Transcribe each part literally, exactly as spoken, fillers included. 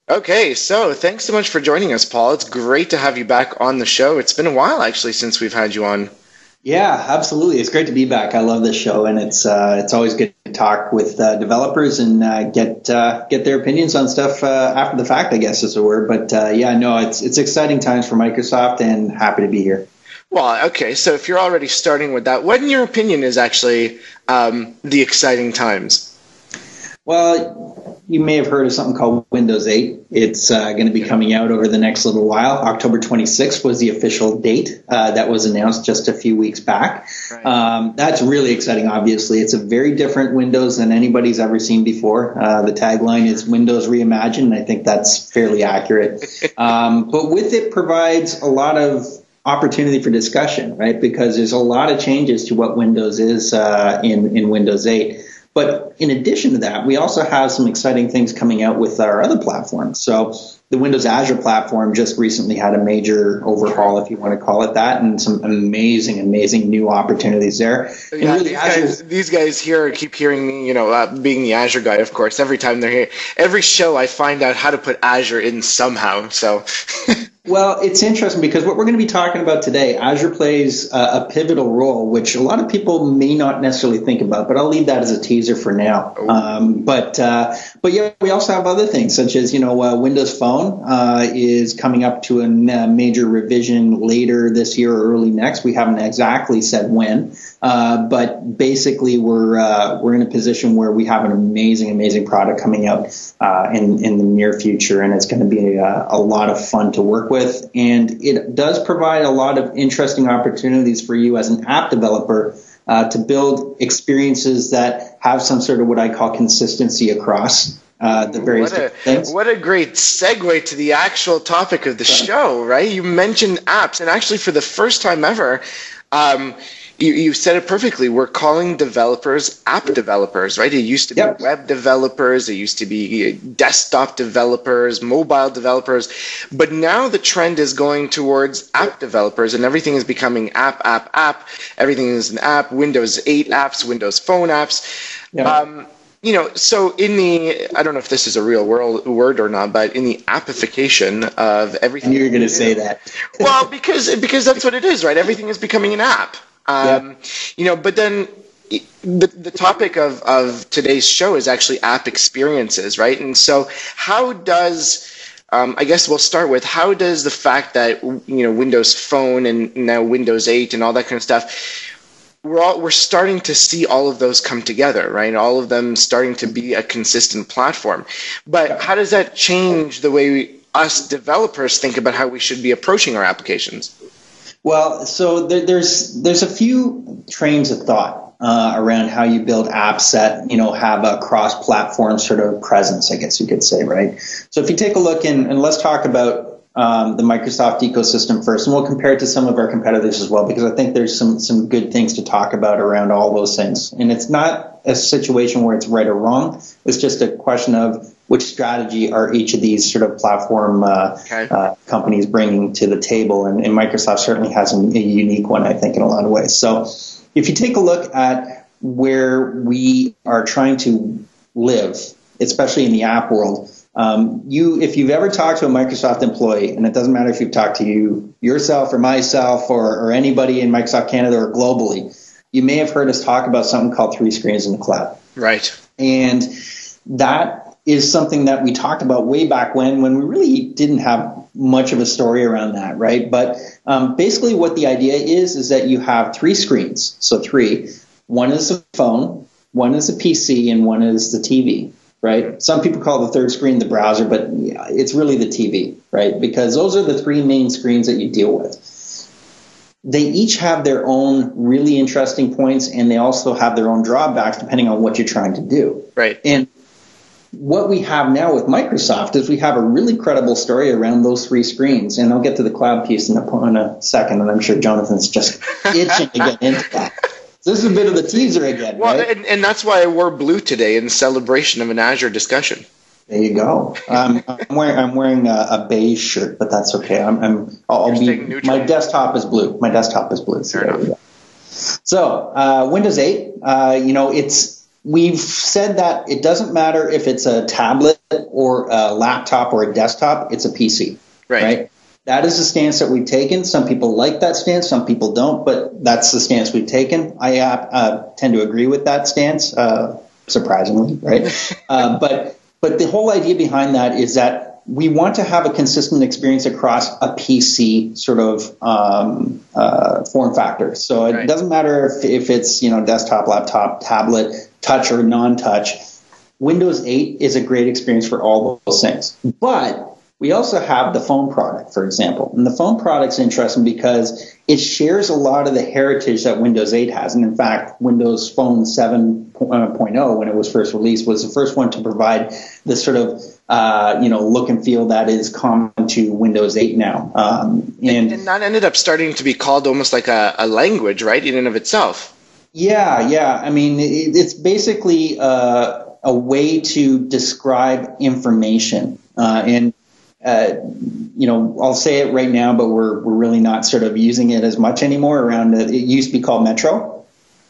Okay, so thanks so much for joining us, Paul. It's great to have you back on the show. It's been a while, actually, since we've had you on. Yeah, absolutely. It's great to be back. I love this show, and it's uh, it's always good to talk with uh, developers and uh, get uh, get their opinions on stuff uh, after the fact, I guess is the word. But uh, yeah, no, it's it's exciting times for Microsoft, and happy to be here. Well, okay, so if you're already starting with that, what in your opinion is actually um, the exciting times? Well, you may have heard of something called Windows eight. It's uh, going to be coming out over the next little while. October twenty-sixth was the official date uh, that was announced just a few weeks back. Right. Um, that's really exciting, obviously. It's a very different Windows than anybody's ever seen before. Uh, the tagline is Windows Reimagined, and I think that's fairly accurate. Um, but with it provides a lot of opportunity for discussion, right? Because there's a lot of changes to what Windows is uh, in, in Windows eight. But in addition to that, we also have some exciting things coming out with our other platforms. So the Windows Azure platform just recently had a major overhaul, if you want to call it that, and some amazing, amazing new opportunities there. Yeah, really these, guys, these guys here keep hearing me, you know, uh, being the Azure guy, of course, every time they're here. Every show I find out how to put Azure in somehow, so... Well, it's interesting because what we're going to be talking about today, Azure plays a, a pivotal role, which a lot of people may not necessarily think about, but I'll leave that as a teaser for now. Um, but uh, but yeah, we also have other things such as, you know, uh, Windows Phone uh, is coming up to a major revision later this year or early next. We haven't exactly said when, uh, but basically we're uh, we're in a position where we have an amazing, amazing product coming out uh, in in the near future, and it's going to be a, a lot of fun to work with. With, and it does provide a lot of interesting opportunities for you as an app developer uh, to build experiences that have some sort of what I call consistency across uh, the various what a, things. What a great segue to the actual topic of the show, right? You mentioned apps, and actually for the first time ever, um, You, you said it perfectly. We're calling developers app developers, right? It used to be yep. web developers. It used to be desktop developers, mobile developers. But now the trend is going towards app developers, and everything is becoming app, app, app. Everything is an app. Windows eight apps, Windows Phone apps. Yep. Um, you know, so in the, I don't know if this is a real world, word or not, but in the appification of everything. I knew you were going to say that. Well, because because that's what it is, right? Everything is becoming an app. Um, yeah. You know, but then the, the topic of, of today's show is actually app experiences, right? And so how does, um, I guess we'll start with, how does the fact that, you know, Windows Phone and now Windows eight and all that kind of stuff, we're all, we're starting to see all of those come together, right? All of them starting to be a consistent platform. But how does that change the way we, us developers think about how we should be approaching our applications? Well, so there, there's there's a few trains of thought uh, around how you build apps that, you know, have a cross-platform sort of presence, I guess you could say, right? So if you take a look in, and let's talk about um, the Microsoft ecosystem first, and we'll compare it to some of our competitors as well, because I think there's some some good things to talk about around all those things. And it's not a situation where it's right or wrong. It's just a question of which strategy are each of these sort of platform uh, okay. uh, companies bringing to the table. And, and Microsoft certainly has a, a unique one, I think, in a lot of ways. So if you take a look at where we are trying to live, especially in the app world, um, you if you've ever talked to a Microsoft employee, and it doesn't matter if you've talked to you yourself or myself or, or anybody in Microsoft Canada or globally, you may have heard us talk about something called three screens in the cloud. Right. And that is something that we talked about way back when, when we really didn't have much of a story around that, right? But um, basically what the idea is, is that you have three screens. So three. One is the phone, one is the P C, and one is the T V, right? Some people call the third screen the browser, but it's really the T V, right? Because those are the three main screens that you deal with. They each have their own really interesting points, and they also have their own drawbacks depending on what you're trying to do. Right. And what we have now with Microsoft is we have a really credible story around those three screens, and I'll get to the cloud piece in a, in a second, and I'm sure Jonathan's just itching to get into that. So this is a bit of the teaser again, well, right? and, and that's why I wore blue today in celebration of an Azure discussion. There you go. Um, I'm wearing I'm wearing a, a beige shirt, but that's okay. I'm, I'm I'll, I'll be my desktop is blue. My desktop is blue. So, there we go. So uh, Windows eight, uh, you know, it's. We've said that it doesn't matter if it's a tablet or a laptop or a desktop, it's a P C, right? right? That is the stance that we've taken. Some people like that stance, some people don't, but that's the stance we've taken. I uh, tend to agree with that stance, uh, surprisingly, right? uh, but but the whole idea behind that is that we want to have a consistent experience across a P C sort of um, uh, form factor. So it right. doesn't matter if, if it's, you know, desktop, laptop, tablet, touch or non-touch. Windows eight is a great experience for all those things. But we also have the phone product, for example. And the phone product's interesting because it shares a lot of the heritage that Windows eight has. And in fact, Windows Phone seven point oh, when it was first released, was the first one to provide this sort of uh, you know, look and feel that is common to Windows eight now. Um, and, and that ended up starting to be called almost like a, a language, right, in and of itself. Yeah, yeah. I mean, it, it's basically uh, a way to describe information. Uh, and Uh, you know, I'll say it right now, but we're we're really not sort of using it as much anymore. Around it used to be called Metro.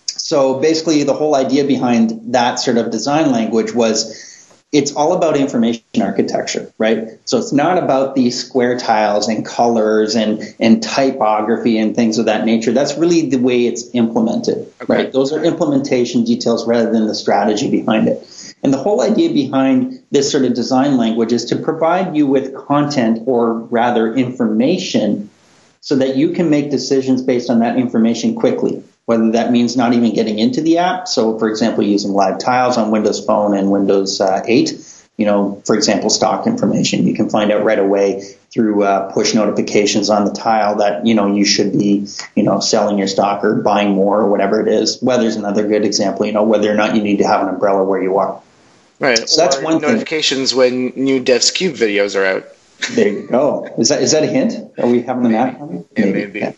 So basically, the whole idea behind that sort of design language was it's all about information architecture, right? So it's not about these square tiles and colors and and typography and things of that nature. That's really the way it's implemented, okay. right? Those are implementation details rather than the strategy behind it. And the whole idea behind this sort of design language is to provide you with content, or rather information, so that you can make decisions based on that information quickly, whether that means not even getting into the app. So, for example, using live tiles on Windows Phone and Windows uh, eight, you know, for example, stock information. You can find out right away through uh, push notifications on the tile that, you know, you should be, you know, selling your stock or buying more or whatever it is. Weather's another good example, you know, whether or not you need to have an umbrella where you are. Right. So that's one notifications thing. when new Devs Cube videos are out. There you go. Is that is that a hint? Are we having them out? Yeah, maybe. maybe.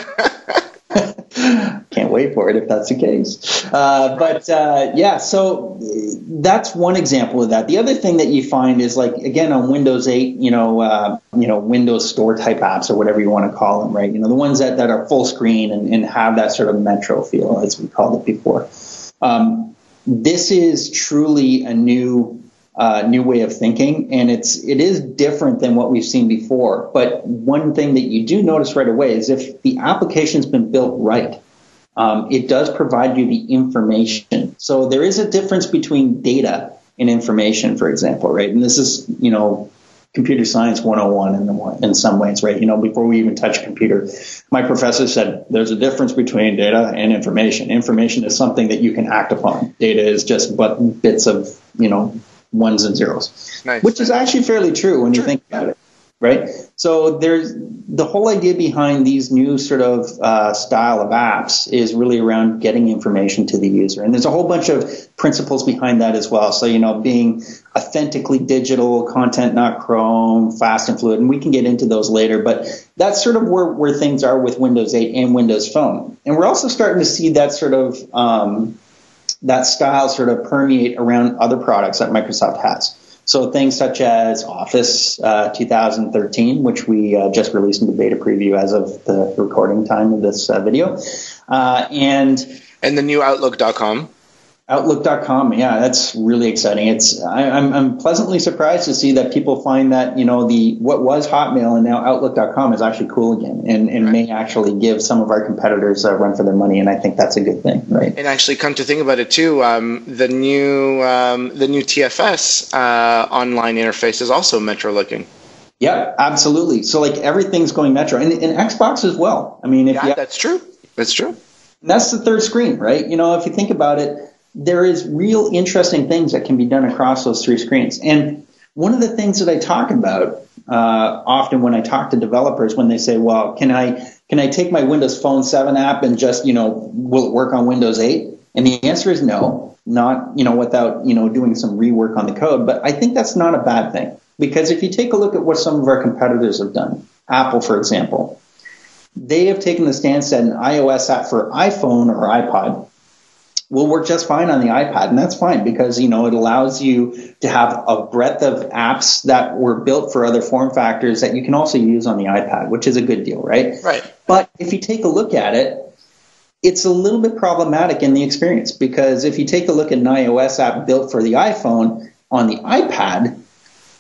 Can't wait for it if that's the case. Uh, but uh, yeah, so that's one example of that. The other thing that you find is, like, again, on Windows eight, you know, uh, you know, Windows Store type apps or whatever you want to call them, right? You know, the ones that, that are full screen and, and have that sort of Metro feel, as we called it before. Um, This is truly a new uh, new way of thinking, and it's it is different than what we've seen before. But one thing that you do notice right away is if the application's been built right, um, it does provide you the information. So there is a difference between data and information, for example, right? And this is, you know, computer science one oh one in, the, in some ways, right? You know, before we even touch a computer, my professor said there's a difference between data and information. Information is something that you can act upon. Data is just but bits of, you know, ones and zeros, nice. Which is actually fairly true when true. you think about it, right? So there's the whole idea behind these new sort of uh, style of apps is really around getting information to the user. And there's a whole bunch of principles behind that as well. So, you know, being authentically digital, content not Chrome, fast and fluid, and we can get into those later. But that's sort of where, where things are with Windows eight and Windows Phone. And we're also starting to see that sort of um, that style sort of permeate around other products that Microsoft has. So things such as Office uh, two thousand thirteen, which we uh, just released into beta preview as of the recording time of this uh, video, uh, and and the new Outlook dot com. Outlook dot com, yeah, that's really exciting. It's I, I'm I'm pleasantly surprised to see that people find that, you know, the what was Hotmail and now Outlook dot com is actually cool again, and, and right. may actually give some of our competitors a run for their money, and I think that's a good thing, right? And actually, come to think about it too, um, the new um, the new T F S uh, online interface is also Metro looking. Yeah, absolutely. So like everything's going Metro, and, and Xbox as well. I mean, if yeah, you have, that's true. That's true. That's the third screen, right? You know, if you think about it, there is real interesting things that can be done across those three screens. And one of the things that I talk about uh, often when I talk to developers, when they say, well, can I can I take my Windows Phone seven app and just, you know, will it work on Windows eight? And the answer is no, not, you know, without, you know, doing some rework on the code. But I think that's not a bad thing, because if you take a look at what some of our competitors have done, Apple, for example, they have taken the stance that an iOS app for iPhone or iPod will work just fine on the iPad, and that's fine because, you know, it allows you to have a breadth of apps that were built for other form factors that you can also use on the iPad, which is a good deal, right? Right. But if you take a look at it, it's a little bit problematic in the experience, because if you take a look at an iOS app built for the iPhone on the iPad,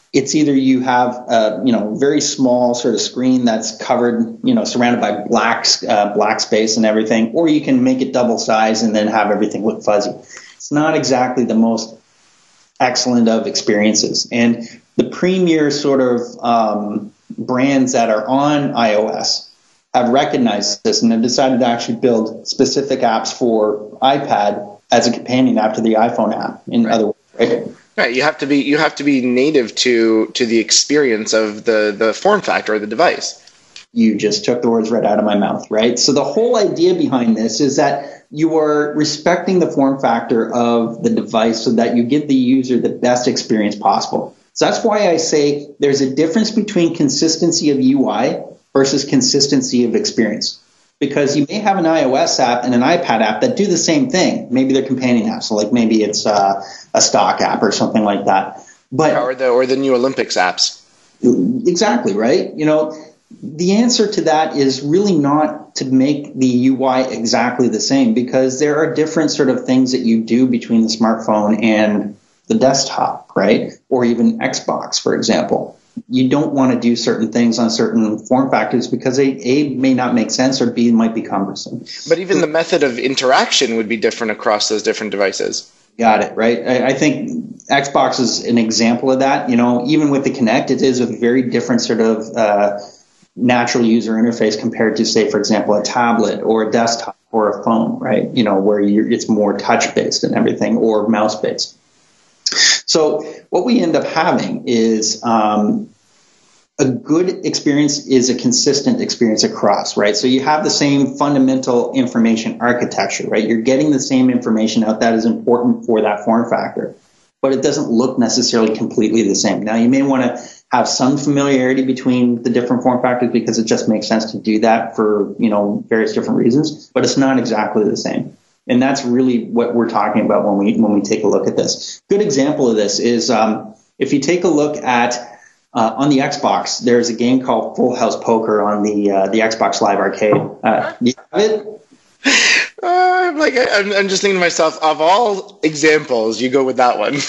it's either you have a, you know, very small sort of screen that's covered, you know, surrounded by black, uh, black space and everything, or you can make it double size and then have everything look fuzzy. It's not exactly the most excellent of experiences. And the premier sort of um, brands that are on iOS have recognized this and have decided to actually build specific apps for iPad as a companion app to the iPhone app. In right. other words, right? Right. You have to be you have to be native to to the experience of the the form factor of the device. You just took the words right out of my mouth, right? So the whole idea behind this is that you are respecting the form factor of the device so that you give the user the best experience possible. So that's why I say there's a difference between consistency of U I versus consistency of experience. Because you may have an iOS app and an iPad app that do the same thing. Maybe they're companion apps, so like maybe it's uh, a stock app or something like that. But or the or the new Olympics apps. Exactly, right? You know, the answer to that is really not to make the U I exactly the same, because there are different sort of things that you do between the smartphone and the desktop, right? Or even Xbox, for example. You don't want to do certain things on certain form factors because they, A, may not make sense, or B, might be cumbersome. But even the method of interaction would be different across those different devices. Got it, right? I, I think Xbox is an example of that. You know, even with the Kinect, it is a very different sort of uh, natural user interface compared to, say, for example, a tablet or a desktop or a phone, right? You know, where you're, it's more touch-based and everything, or mouse-based. So what we end up having is um, a good experience is a consistent experience across, right? So you have the same fundamental information architecture, right? You're getting the same information out that is important for that form factor, but it doesn't look necessarily completely the same. Now, you may want to have some familiarity between the different form factors because it just makes sense to do that for, you know, various different reasons, but it's not exactly the same. And that's really what we're talking about when we when we take a look at this. Good example of this is um, if you take a look at uh, on the Xbox, there's a game called Full House Poker on the uh, the Xbox Live Arcade. Uh, do you have it? Uh, I'm like I'm, I'm just thinking to myself, of all examples, you go with that one.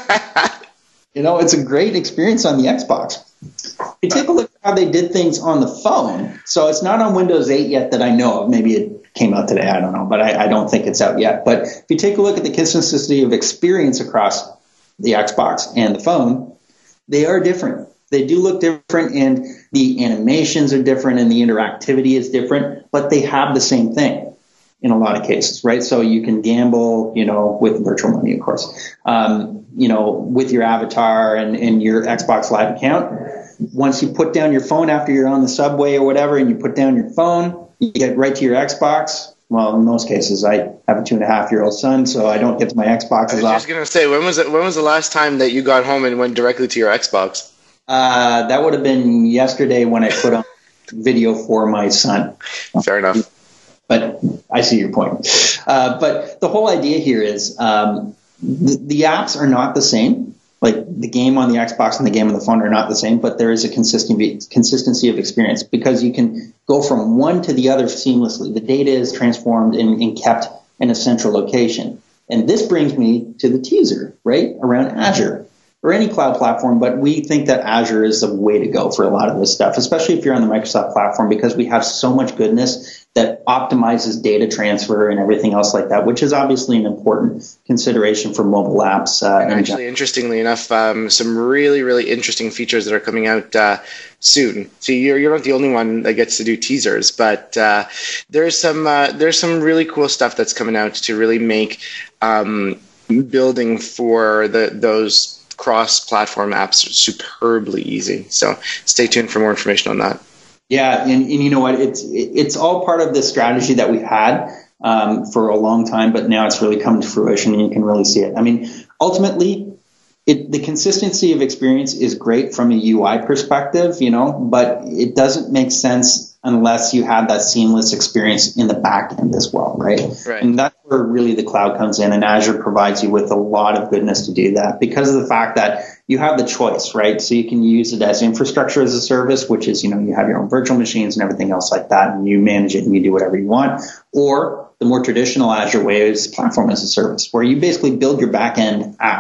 You know, it's a great experience on the Xbox. If you take a look at how they did things on the phone, so it's not on Windows eight yet that I know of. Maybe it came out today, I don't know, but I, I don't think it's out yet. But if you take a look at the consistency of experience across the Xbox and the phone, they are different. They do look different, and the animations are different, and the interactivity is different, but they have the same thing in a lot of cases, right? So you can gamble, you know, with virtual money, of course, um, you know, with your avatar and, and your Xbox Live account. Once you put down your phone after you're on the subway or whatever, and you put down your phone, you get right to your Xbox. Well, in most cases, I have a two and a half year old son, so I don't get to my Xbox as often. I was just gonna say, when was it? When was the last time that you got home and went directly to your Xbox? Uh, that would have been yesterday when I put on video for my son. Fair enough. But I see your point. Uh, but the whole idea here is um, the, the apps are not the same. Like the game on the Xbox and the game on the phone are not the same, but there is a consistency consistency of experience because you can go from one to the other seamlessly. The data is transformed and, and kept in a central location. And this brings me to the teaser, right, around Azure or any cloud platform. But we think that Azure is the way to go for a lot of this stuff, especially if you're on the Microsoft platform, because we have so much goodness that optimizes data transfer and everything else like that, which is obviously an important consideration for mobile apps. Uh, and actually, in interestingly enough, um, some really, really interesting features that are coming out uh, soon. So you're you're not the only one that gets to do teasers, but uh, there's some uh, there's some really cool stuff that's coming out to really make um, building for the those cross-platform apps superbly easy. So stay tuned for more information on that. Yeah, and, and you know what? It's it's all part of the strategy that we've had um, for a long time, but now it's really come to fruition, and you can really see it. I mean, ultimately, it, the consistency of experience is great from a U I perspective, you know, but it doesn't make sense unless you have that seamless experience in the back end as well, right? Right. And that's where really the cloud comes in, and Azure provides you with a lot of goodness to do that because of the fact that you have the choice, right? So you can use it as infrastructure as a service, which is, you know, you have your own virtual machines and everything else like that, and you manage it and you do whatever you want. Or the more traditional Azure way is platform as a service, where you basically build your back end app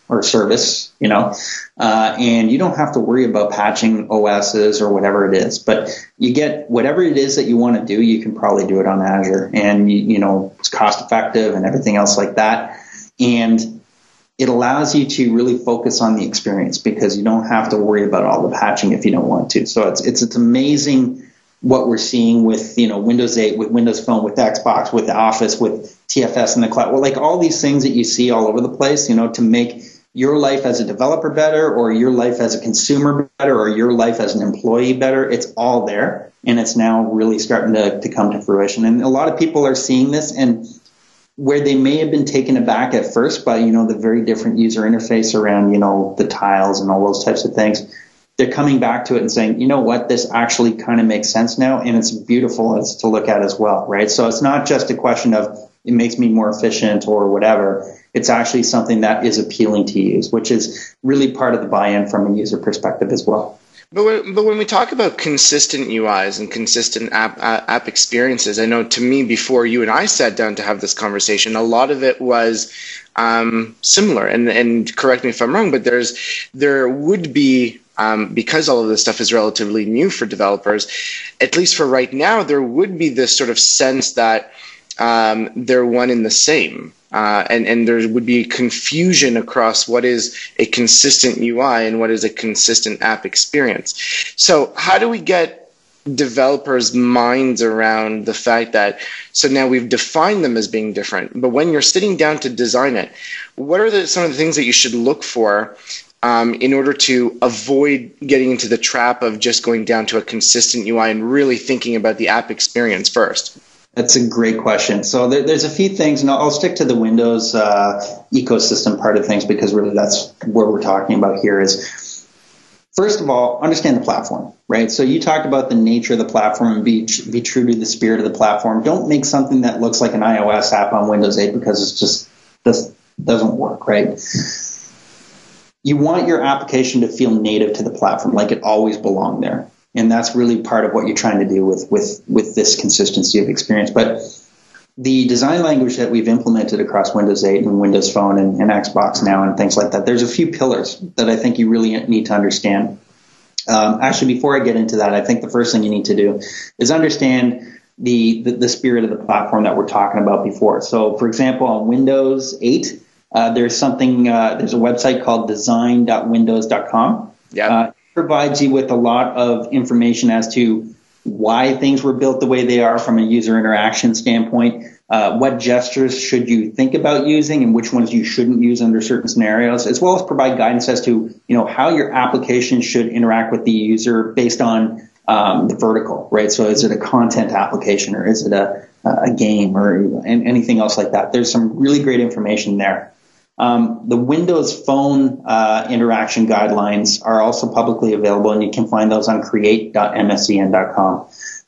or service, you know, uh, and you don't have to worry about patching O Ss or whatever it is. But you get whatever it is that you want to do, you can probably do it on Azure, and you, you know, it's cost effective and everything else like that. And it allows you to really focus on the experience because you don't have to worry about all the patching if you don't want to. So it's it's it's amazing what we're seeing with, you know, Windows eight, with Windows Phone, with Xbox, with Office, with T F S in the cloud. Well, like all these things that you see all over the place, you know, to make your life as a developer better, or your life as a consumer better, or your life as an employee better. It's all there, and it's now really starting to, to come to fruition. And a lot of people are seeing this, and where they may have been taken aback at first by, you know, the very different user interface around, you know, the tiles and all those types of things, they're coming back to it and saying, you know what, this actually kind of makes sense now, and it's beautiful as to look at as well, right? So it's not just a question of it makes me more efficient or whatever. It's actually something that is appealing to use, which is really part of the buy-in from a user perspective as well. But when, but when we talk about consistent U Is and consistent app uh, app experiences, I know to me before you and I sat down to have this conversation, a lot of it was um, similar. And and correct me if I'm wrong, but there's there would be um, because all of this stuff is relatively new for developers, at least for right now, there would be this sort of sense that um, they're one and the same. Uh, and, and there would be confusion across what is a consistent U I and what is a consistent app experience. So how do we get developers' minds around the fact that, so now we've defined them as being different, but when you're sitting down to design it, what are the, some of the things that you should look for um, in order to avoid getting into the trap of just going down to a consistent U I and really thinking about the app experience first? That's a great question. So there, there's a few things, and I'll stick to the Windows uh, ecosystem part of things because really that's what we're talking about here is, first of all, understand the platform, right? So you talked about the nature of the platform and be, be true to the spirit of the platform. Don't make something that looks like an iOS app on Windows eight because it's just this doesn't work, right? You want your application to feel native to the platform, like it always belonged there. And that's really part of what you're trying to do with, with, with this consistency of experience. But the design language that we've implemented across Windows eight and Windows Phone and, and Xbox now and things like that, there's a few pillars that I think you really need to understand. Um, actually, before I get into that, I think the first thing you need to do is understand the, the, the spirit of the platform that we're talking about before. So, for example, on Windows eight, uh, there's something, uh, there's a website called design dot windows dot com. Yeah. Uh, provides you with a lot of information as to why things were built the way they are from a user interaction standpoint, uh, what gestures should you think about using and which ones you shouldn't use under certain scenarios, as well as provide guidance as to, you know, how your application should interact with the user based on um, the vertical, right? So is it a content application or is it a, a game or anything else like that? There's some really great information there. Um, the Windows Phone uh, interaction guidelines are also publicly available, and you can find those on create dot m s c n dot com.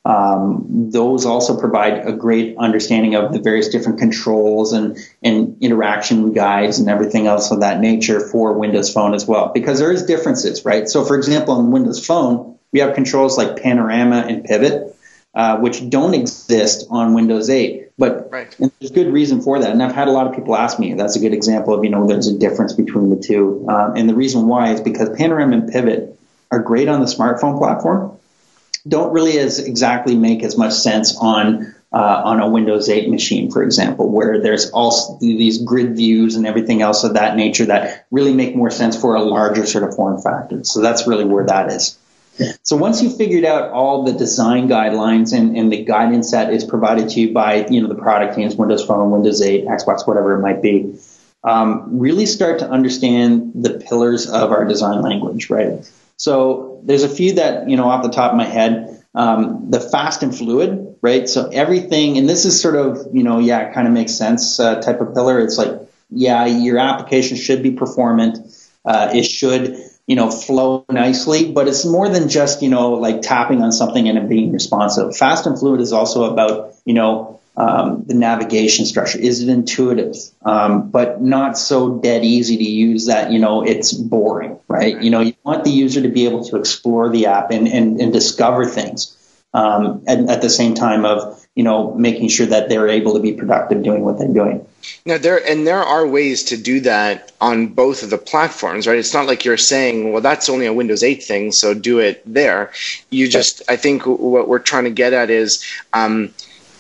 Um, those also provide a great understanding of the various different controls and, and interaction guides and everything else of that nature for Windows Phone as well, because there is differences, right? So, for example, on Windows Phone, we have controls like Panorama and Pivot, uh, which don't exist on Windows eight. But right. And there's good reason for that. And I've had a lot of people ask me, that's a good example of, you know, there's a difference between the two. Um, and the reason why is because Panorama and Pivot are great on the smartphone platform, don't really as exactly make as much sense on uh, on a Windows eight machine, for example, where there's also these grid views and everything else of that nature that really make more sense for a larger sort of form factor. So that's really where that is. So once you've figured out all the design guidelines and, and the guidance that is provided to you by, you know, the product teams, Windows Phone, Windows eight, Xbox, whatever it might be, um, really start to understand the pillars of our design language, right? So there's a few that, you know, off the top of my head, um, the fast and fluid, right? So everything, and this is sort of, you know, yeah, it kind of makes sense uh, type of pillar. It's like, yeah, your application should be performant. Uh, it should, you know, flow nicely, but it's more than just, you know, like tapping on something and it being responsive. Fast and fluid is also about, you know, um, the navigation structure. Is it intuitive? Um, but not so dead easy to use that, you know, it's boring, right? You know, you want the user to be able to explore the app and, and, and discover things. Um, and at the same time of, you know, making sure that they're able to be productive doing what they're doing. Now there and there are ways to do that on both of the platforms, right? It's not like you're saying, well, that's only a Windows eight thing, so do it there. You just, I think what we're trying to get at is, um,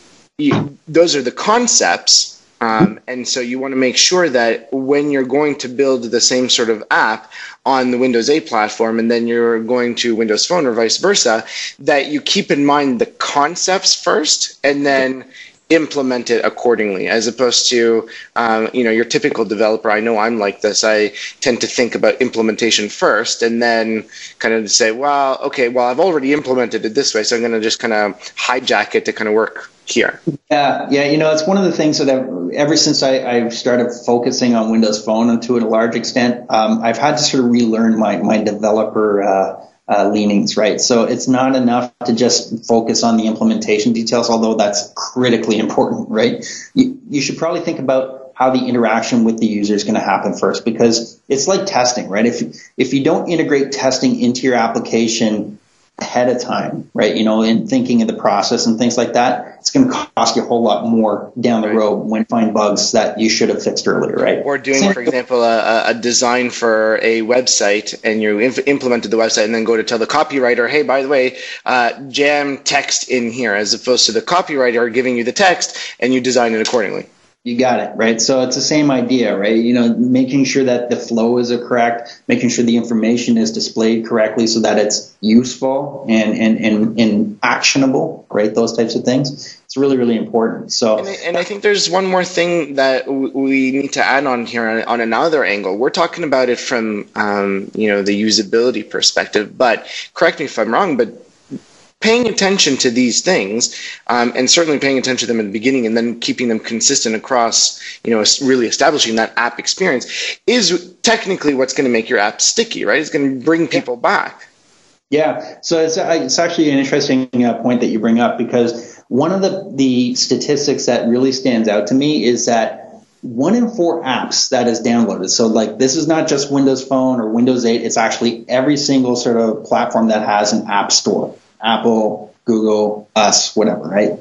you, those are the concepts. Um, and so you want to make sure that when you're going to build the same sort of app on the Windows eight platform and then you're going to Windows Phone or vice versa, that you keep in mind the concepts first and then implement it accordingly, as opposed to, um, you know, your typical developer. I know I'm like this. I tend to think about implementation first and then kind of say, well, okay, well, I've already implemented it this way, so I'm going to just kind of hijack it to kind of work here. Yeah, yeah, you know, it's one of the things that I've, ever since I, I've started focusing on Windows Phone, and to a large extent, um, I've had to sort of relearn my, my developer uh, uh, leanings, right? So it's not enough to just focus on the implementation details, although that's critically important, right? You, you should probably think about how the interaction with the user is going to happen first, because it's like testing, right? If if you don't integrate testing into your application ahead of time, right, you know, in thinking of the process and things like that, it's going to cost you a whole lot more down the right. road when you find bugs that you should have fixed earlier, right? Or doing, for example, a, a design for a website, and you inf- implemented the website and then go to tell the copywriter, hey, by the way, uh, jam text in here, as opposed to the copywriter giving you the text and you design it accordingly. You got it, right? So it's the same idea, right? You know, making sure that the flow is correct, making sure the information is displayed correctly so that it's useful and, and, and, and actionable, right? Those types of things. It's really, really important. So, and I, and I think there's one more thing that w- we need to add on here on, on another angle. We're talking about it from, um, you know, the usability perspective, but correct me if I'm wrong, but paying attention to these things, um, and certainly paying attention to them in the beginning and then keeping them consistent across, you know, really establishing that app experience is technically what's going to make your app sticky, right? It's going to bring people back. Yeah, so it's, it's actually an interesting uh, point that you bring up, because one of the, the statistics that really stands out to me is that one in four apps that is downloaded. So like this is not just Windows Phone or Windows eight. It's actually every single sort of platform that has an app store. Apple, Google, us, whatever, right?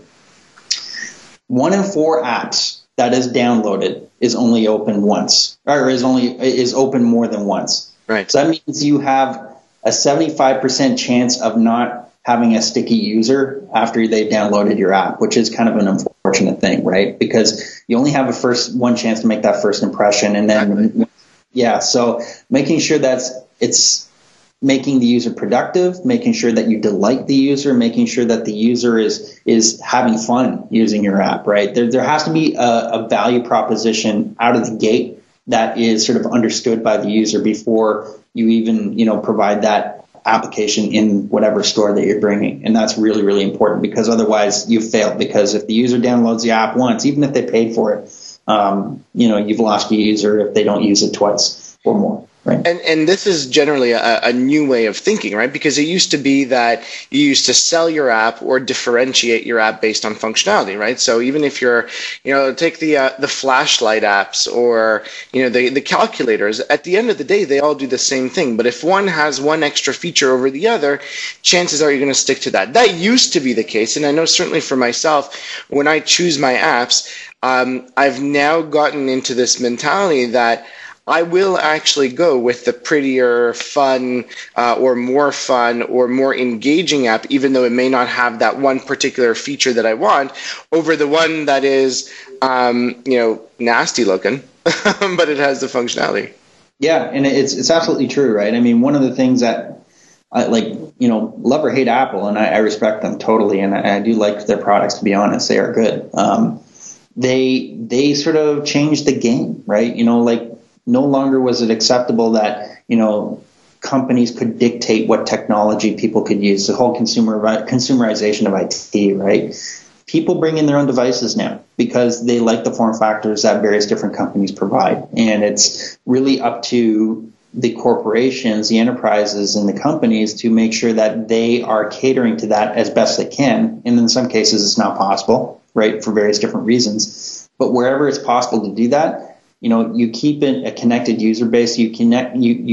One in four apps that is downloaded is only open once, or is only is open more than once. Right. So that means you have a seventy-five percent chance of not having a sticky user after they've downloaded your app, which is kind of an unfortunate thing, right? Because you only have a first one chance to make that first impression, and then exactly. yeah. So making sure that's it's. making the user productive, making sure that you delight the user, making sure that the user is is having fun using your app, right? There there has to be a, a value proposition out of the gate that is sort of understood by the user before you even, you know, provide that application in whatever store that you're bringing. And that's really, really important, because otherwise you've failed. Because if the user downloads the app once, even if they paid for it, um, you know, you've lost a user if they don't use it twice or more. Right. And and this is generally a, a new way of thinking, right? Because it used to be that you used to sell your app or differentiate your app based on functionality, right? So even if you're, you know, take the uh, the flashlight apps or, you know, the the calculators, at the end of the day, they all do the same thing. But if one has one extra feature over the other, chances are you're going to stick to that. That used to be the case, and I know certainly for myself, when I choose my apps, um, I've now gotten into this mentality that I will actually go with the prettier, fun, uh, or more fun, or more engaging app, even though it may not have that one particular feature that I want, over the one that is, um, you know, nasty looking, but it has the functionality. Yeah, and it's it's absolutely true, right? I mean, one of the things that, I, like, you know, love or hate Apple, and I, I respect them totally, and I, I do like their products, to be honest. They are good. Um, they they sort of changed the game, right? You know, like, no longer was it acceptable that, you know, companies could dictate what technology people could use. The whole consumer consumerization of I T, right? People bring in their own devices now because they like the form factors that various different companies provide. And it's really up to the corporations, the enterprises, and the companies to make sure that they are catering to that as best they can. And in some cases, it's not possible, right, for various different reasons. But wherever it's possible to do that, you know, you keep it a connected user base. You connect, you you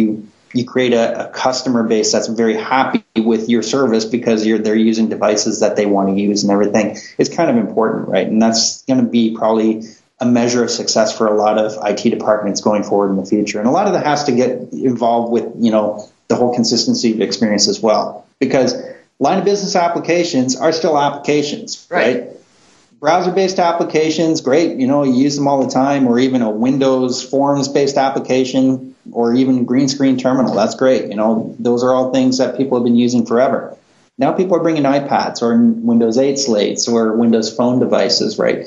you create a, a customer base that's very happy with your service because you're they're using devices that they want to use and everything. It's kind of important, right? And that's going to be probably a measure of success for a lot of I T departments going forward in the future. And a lot of that has to get involved with, you know, the whole consistency of experience as well, because line of business applications are still applications, right? right? Browser-based applications, great, you know, you use them all the time, or even a Windows Forms-based application, or even green screen terminal. That's great. You know, those are all things that people have been using forever. Now people are bringing iPads or Windows eight slates or Windows Phone devices, right?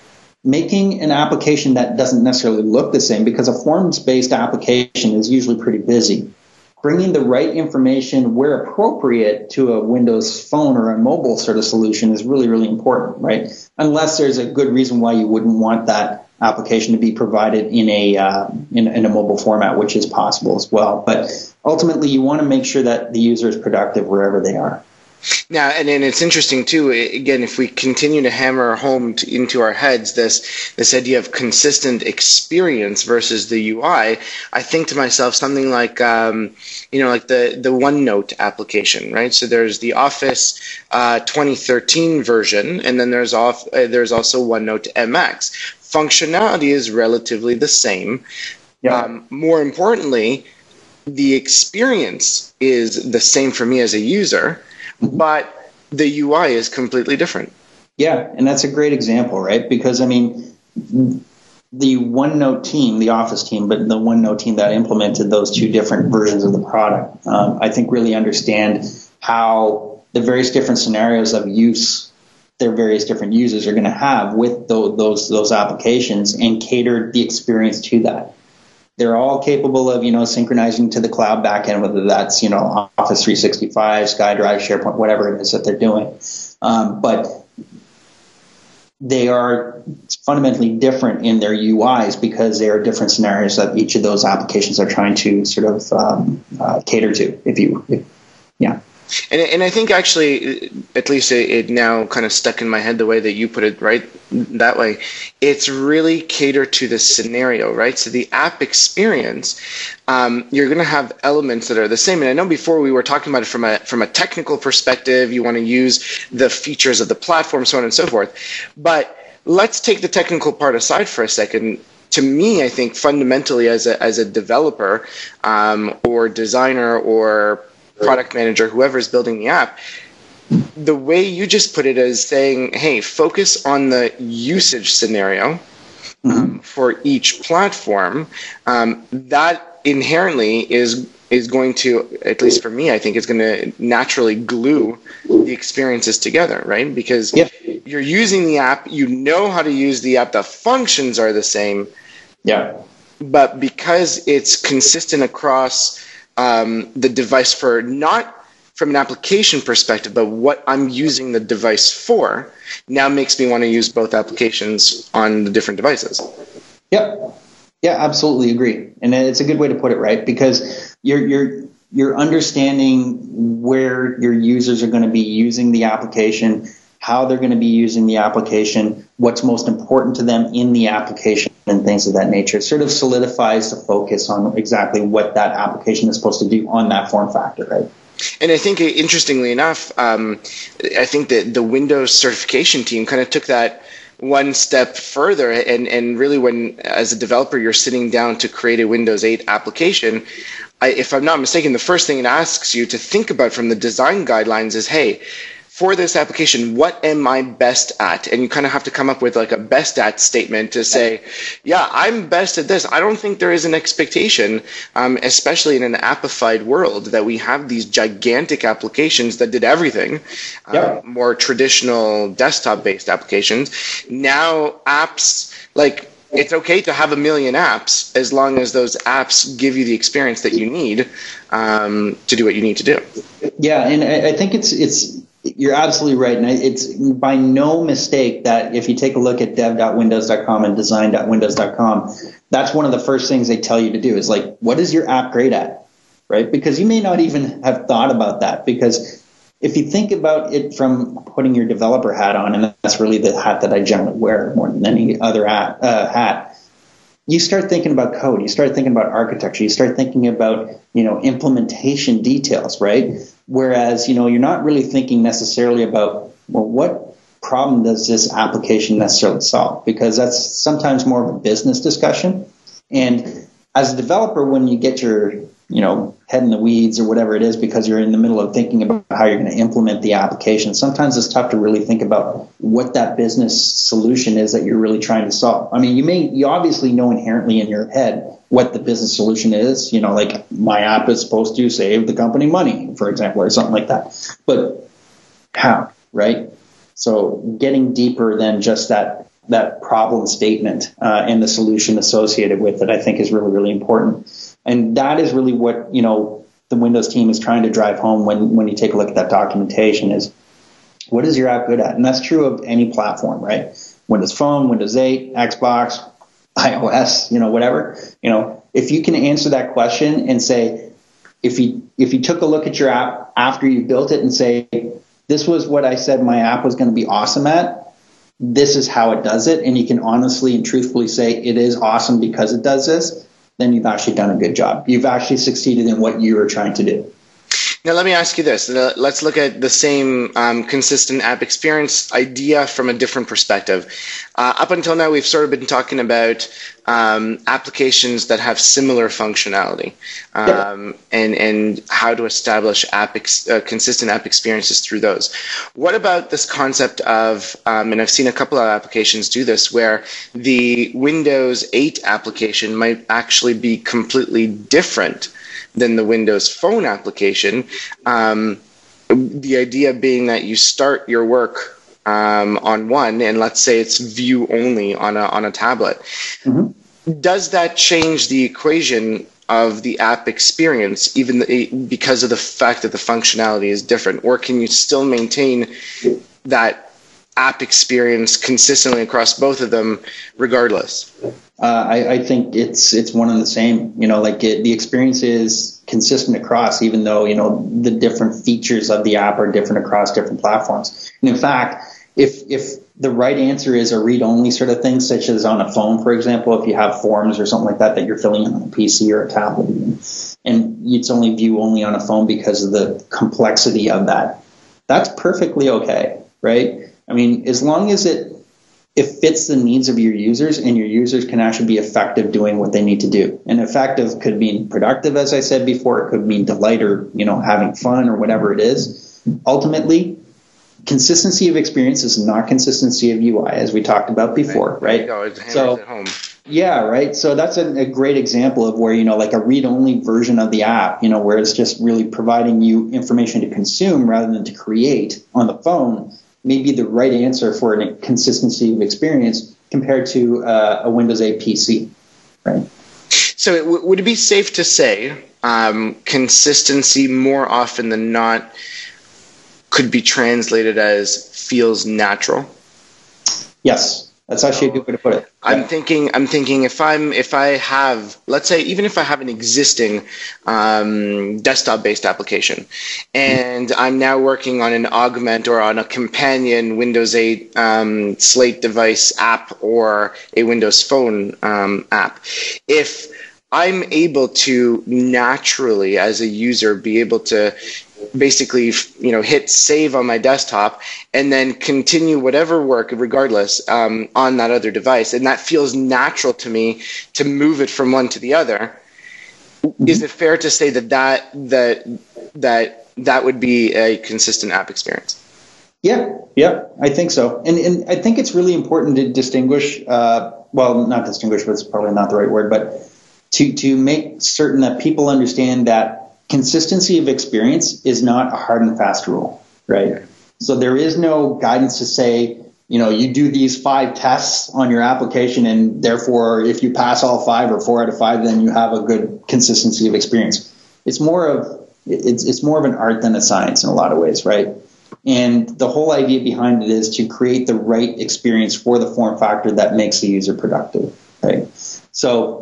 Making an application that doesn't necessarily look the same, because a forms-based application is usually pretty busy. Bringing the right information where appropriate to a Windows Phone or a mobile sort of solution is really, really important, right? Unless there's a good reason why you wouldn't want that application to be provided in a uh, in, in a mobile format, which is possible as well. But ultimately, you want to make sure that the user is productive wherever they are. Now, and then it's interesting too. Again, if we continue to hammer home to, into our heads this this idea of consistent experience versus the U I, I think to myself something like um, you know, like the the OneNote application, right? So there's the Office uh, twenty thirteen version, and then there's off uh, there's also OneNote M X. Functionality is relatively the same. Yeah. Um, more importantly, the experience is the same for me as a user. But the U I is completely different. Yeah, and that's a great example, right? Because, I mean, the OneNote team, the Office team, but the OneNote team that implemented those two different versions of the product, um, I think really understand how the various different scenarios of use their various different users are going to have with those, those, those applications and cater the experience to that. They're all capable of, you know, synchronizing to the cloud backend, whether that's, you know, Office three sixty-five, SkyDrive, SharePoint, whatever it is that they're doing. Um, but they are fundamentally different in their U Is because there are different scenarios that each of those applications are trying to sort of um, uh, cater to, if you, if, yeah. And and I think actually, at least it, it now kind of stuck in my head the way that you put it, right? That way, it's really catered to the scenario, right? So the app experience, um, you're going to have elements that are the same. And I know before we were talking about it from a from a technical perspective, you want to use the features of the platform, so on and so forth. But let's take the technical part aside for a second. To me, I think fundamentally, as a as a developer um, or designer or product manager, whoever is building the app, the way you just put it is saying, hey, focus on the usage scenario um, for each platform. Um, that inherently is is going to, at least for me, I think is going to naturally glue the experiences together, right? Because yeah. You're using the app, you know how to use the app, the functions are the same. Yeah. But because it's consistent across Um, the device for, not from an application perspective, but what I'm using the device for, now makes me want to use both applications on the different devices. Yep. Yeah, absolutely agree. And it's a good way to put it, right? Because you're you're you're understanding where your users are going to be using the application, how they're going to be using the application, what's most important to them in the application, and things of that nature. It sort of solidifies the focus on exactly what that application is supposed to do on that form factor, right? And I think, interestingly enough, um, I think that the Windows certification team kind of took that one step further, and, and really when, as a developer, you're sitting down to create a Windows eight application, I, if I'm not mistaken, the first thing it asks you to think about from the design guidelines is, hey, for this application, what am I best at? And you kind of have to come up with like a best at statement to say, yeah, I'm best at this. I don't think there is an expectation, um, especially in an appified world, that we have these gigantic applications that did everything, yep. uh, more traditional desktop-based applications. Now apps, like, it's okay to have a million apps as long as those apps give you the experience that you need um, to do what you need to do. Yeah, and I think it's it's you're absolutely right, and it's by no mistake that if you take a look at dev dot windows dot com and design dot windows dot com, that's one of the first things they tell you to do is like, what is your app great at, right? Because you may not even have thought about that, because if you think about it from putting your developer hat on, and that's really the hat that I generally wear more than any other hat, uh, hat you start thinking about code, you start thinking about architecture, you start thinking about, you know, implementation details, right? Whereas, you know, you're not really thinking necessarily about, well, what problem does this application necessarily solve? Because that's sometimes more of a business discussion. And as a developer, when you get your, you know, head in the weeds or whatever it is, because you're in the middle of thinking about how you're going to implement the application, sometimes it's tough to really think about what that business solution is that you're really trying to solve. I mean, you may, you obviously know inherently in your head what the business solution is, you know, like my app is supposed to save the company money, for example, or something like that. But how, right? So getting deeper than just that that problem statement uh, and the solution associated with it, I think is really, really important. And that is really what, you know, the Windows team is trying to drive home when, when you take a look at that documentation is, what is your app good at? And that's true of any platform, right? Windows Phone, Windows eight, Xbox, iOS, you know, whatever. You know, if you can answer that question and say, if you if you took a look at your app after you built it and say, this was what I said my app was going to be awesome at, this is how it does it, and you can honestly and truthfully say it is awesome because it does this, then you've actually done a good job. You've actually succeeded in what you were trying to do. Now, let me ask you this. Let's look at the same um, consistent app experience idea from a different perspective. Uh, up until now, we've sort of been talking about um, applications that have similar functionality um, and, and how to establish app ex- uh, consistent app experiences through those. What about this concept of, um, and I've seen a couple of applications do this, where the Windows eight application might actually be completely different than the Windows Phone application. Um, the idea being that you start your work um, on one, and let's say it's view only on a on a tablet. Mm-hmm. Does that change the equation of the app experience, even the, because of the fact that the functionality is different, or can you still maintain that app experience consistently across both of them, regardless? Uh, I, I think it's it's one and the same. You know, like it, the experience is consistent across, even though, you know, the different features of the app are different across different platforms. And in fact, if if the right answer is a read-only sort of thing, such as on a phone, for example, if you have forms or something like that that you're filling in on a P C or a tablet, and it's only view-only on a phone because of the complexity of that, that's perfectly okay, right? I mean, as long as it it fits the needs of your users and your users can actually be effective doing what they need to do. And effective could mean productive, as I said before. It could mean delight or, you know, having fun or whatever it is. Ultimately, consistency of experience is not consistency of U I, as we talked about before, right? No, it hammers so, it home. Yeah, right. So that's a, a great example of where, you know, like a read-only version of the app, you know, where it's just really providing you information to consume rather than to create on the phone, may be the right answer for a consistency of experience compared to uh, a Windows eight P C, right? So it w- would it be safe to say um, consistency more often than not could be translated as feels natural? Yes. That's actually a good way to put it. I'm thinking. I'm thinking. If I'm, if I have, let's say, even if I have an existing um, desktop-based application, and I'm now working on an augment or on a companion Windows eight um, Slate device app or a Windows Phone um, app, if I'm able to naturally, as a user, be able to basically, you know, hit save on my desktop and then continue whatever work regardless um, on that other device, and that feels natural to me to move it from one to the other. Is it fair to say that that that that that would be a consistent app experience? Yeah, yeah, I think so. And and I think it's really important to distinguish, uh, well, not distinguish, but it's probably not the right word, but to to make certain that people understand that consistency of experience is not a hard and fast rule, right? So there is no guidance to say, you know, you do these five tests on your application, and therefore if you pass all five or four out of five, then you have a good consistency of experience. It's more of it's it's more of an art than a science in a lot of ways, right? And the whole idea behind it is to create the right experience for the form factor that makes the user productive, right? So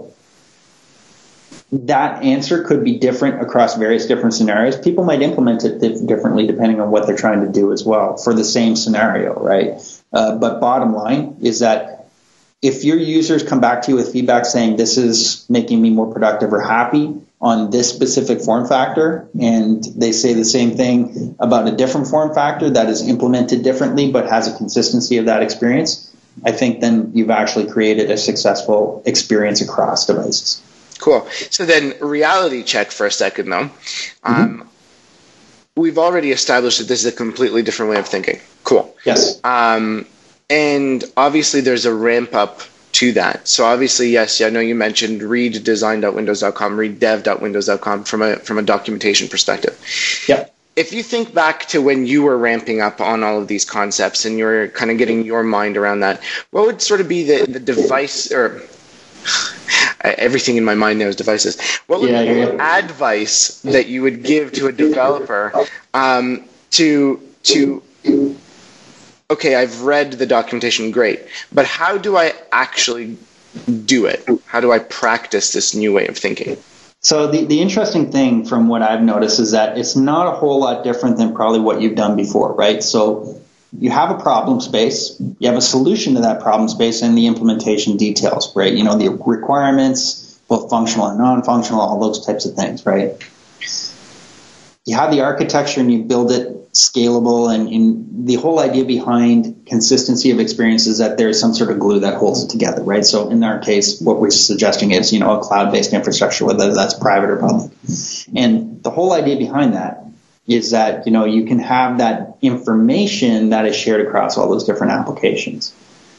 that answer could be different across various different scenarios. People might implement it dif- differently depending on what they're trying to do as well for the same scenario, right? Uh, but bottom line is that if your users come back to you with feedback saying this is making me more productive or happy on this specific form factor, and they say the same thing about a different form factor that is implemented differently but has a consistency of that experience, I think then you've actually created a successful experience across devices. Cool. So then reality check for a second, though. Mm-hmm. Um, we've already established that this is a completely different way of thinking. Cool. Yes. Um, and obviously there's a ramp up to that. So obviously, yes, I know you mentioned read design dot windows dot com, read dev dot windows dot com from a from a documentation perspective. Yep. If you think back to when you were ramping up on all of these concepts and you're kind of getting your mind around that, what would sort of be the, the device or everything in my mind now is devices. What would yeah, be yeah. the advice that you would give to a developer um, to to okay, I've read the documentation, great, but how do I actually do it? How do I practice this new way of thinking? So the, the interesting thing from what I've noticed is that it's not a whole lot different than probably what you've done before, right? So you have a problem space, you have a solution to that problem space, and the implementation details, right? You know, the requirements, both functional and non-functional, all those types of things, right? You have the architecture and you build it scalable, and, and the whole idea behind consistency of experience is that there's some sort of glue that holds it together, right? So in our case, what we're suggesting is, you know, a cloud-based infrastructure, whether that's private or public. And the whole idea behind that is that, you know, you can have that information that is shared across all those different applications.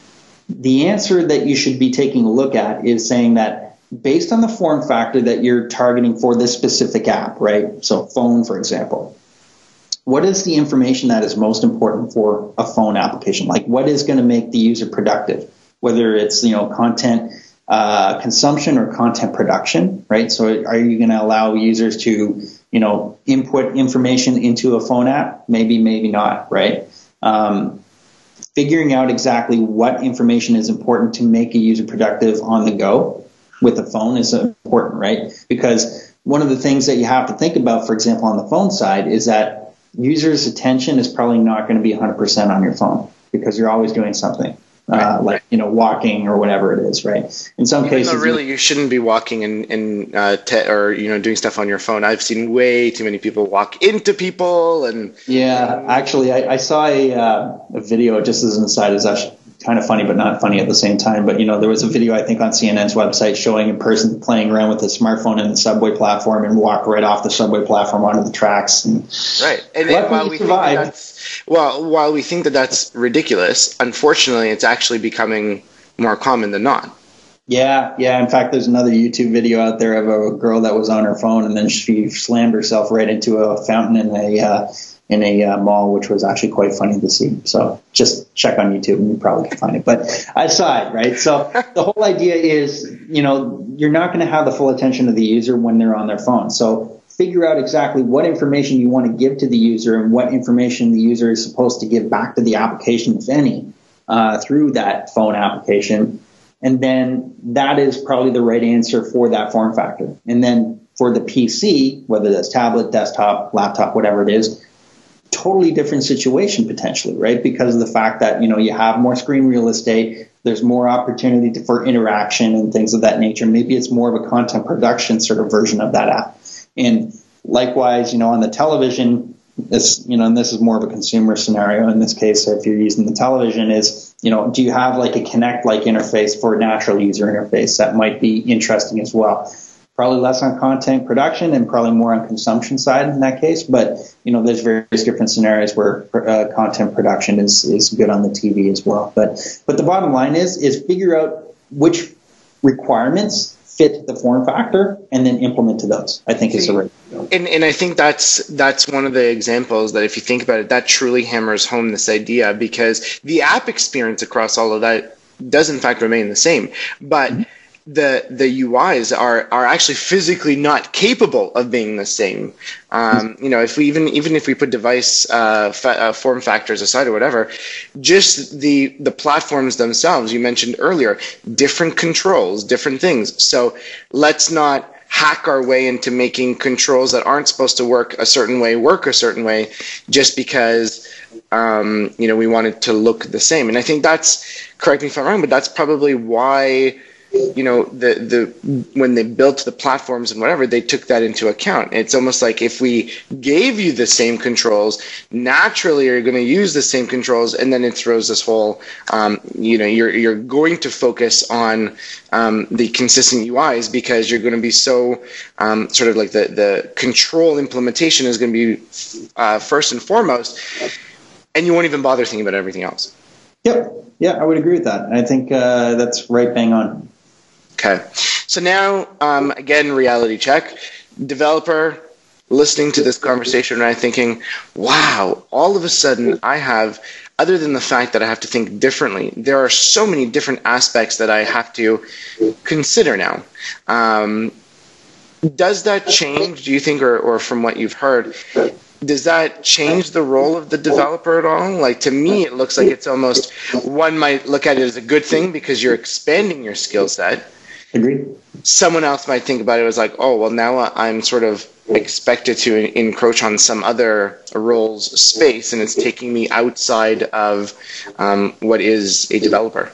The answer that you should be taking a look at is saying that based on the form factor that you're targeting for this specific app, right? So phone, for example. What is the information that is most important for a phone application? Like, what is going to make the user productive? Whether it's, you know, content uh, consumption or content production, right? So are you going to allow users to, you know, input information into a phone app? Maybe, maybe not, right? Um, figuring out exactly what information is important to make a user productive on the go with a phone is important, right? Because one of the things that you have to think about, for example, on the phone side is that users' attention is probably not going to be one hundred percent on your phone because you're always doing something, right, uh, like, you know, walking or whatever it is, right? In some Even cases, though really you shouldn't be walking and, and uh, te- or, you know, doing stuff on your phone. I've seen way too many people walk into people. and Yeah, actually, I, I saw a, uh, a video, just as an aside, is actually kind of funny, but not funny at the same time. But, you know, there was a video, I think, on C N N's website showing a person playing around with a smartphone in the subway platform and walk right off the subway platform onto the tracks. And right. And, and while, we think that that's, well, while we think that that's ridiculous, unfortunately, it's actually becoming more common than not. Yeah, yeah. In fact, there's another YouTube video out there of a girl that was on her phone and then she slammed herself right into a fountain in a uh, in a uh, mall, which was actually quite funny to see. So just check on YouTube and you probably can find it. But aside, right? So the whole idea is, you know, you're not going to have the full attention of the user when they're on their phone. So figure out exactly what information you want to give to the user and what information the user is supposed to give back to the application, if any, uh, through that phone application. And then that is probably the right answer for that form factor. And then for the P C, whether that's tablet, desktop, laptop, whatever it is, totally different situation potentially, right? Because of the fact that, you know, you have more screen real estate, there's more opportunity to, for interaction and things of that nature. Maybe it's more of a content production sort of version of that app. And likewise, you know, on the television, this, you know, and this is more of a consumer scenario in this case, if you're using the television, is, you know, do you have like a Kinect-like interface for a natural user interface that might be interesting as well? Probably less on content production and probably more on consumption side in that case. But, you know, there's various different scenarios where uh, content production is, is good on the T V as well. But but the bottom line is is figure out which requirements fit the form factor and then implement to those. I think is the right. And and I think that's that's one of the examples that if you think about it, that truly hammers home this idea, because the app experience across all of that does in fact remain the same. But mm-hmm. the the U Is are are actually physically not capable of being the same. Um, you know, if we even even if we put device uh, fa- uh, form factors aside or whatever, just the the platforms themselves. You mentioned earlier different controls, different things. So let's not hack our way into making controls that aren't supposed to work a certain way work a certain way just because um, you know, we want it to look the same. And I think that's, correct me if I'm wrong, but that's probably why, you know, the the when they built the platforms and whatever, they took that into account. It's almost like if we gave you the same controls, naturally you're going to use the same controls, and then it throws this whole, um, you know, you're you're going to focus on um, the consistent U Is because you're going to be so um, sort of like the the control implementation is going to be uh, first and foremost, and you won't even bother thinking about everything else. Yep. Yeah, I would agree with that. I think uh, that's right bang on. Okay. So now, um, again, reality check. Developer listening to this conversation and thinking, wow, all of a sudden I have, other than the fact that I have to think differently, there are so many different aspects that I have to consider now. Um, does that change, do you think, or, or from what you've heard, does that change the role of the developer at all? Like, to me, it looks like it's almost, one might look at it as a good thing because you're expanding your skill set. Agreed. Someone else might think about it as like, oh, well, now I'm sort of expected to encroach on some other role's space, and it's taking me outside of um, what is a developer.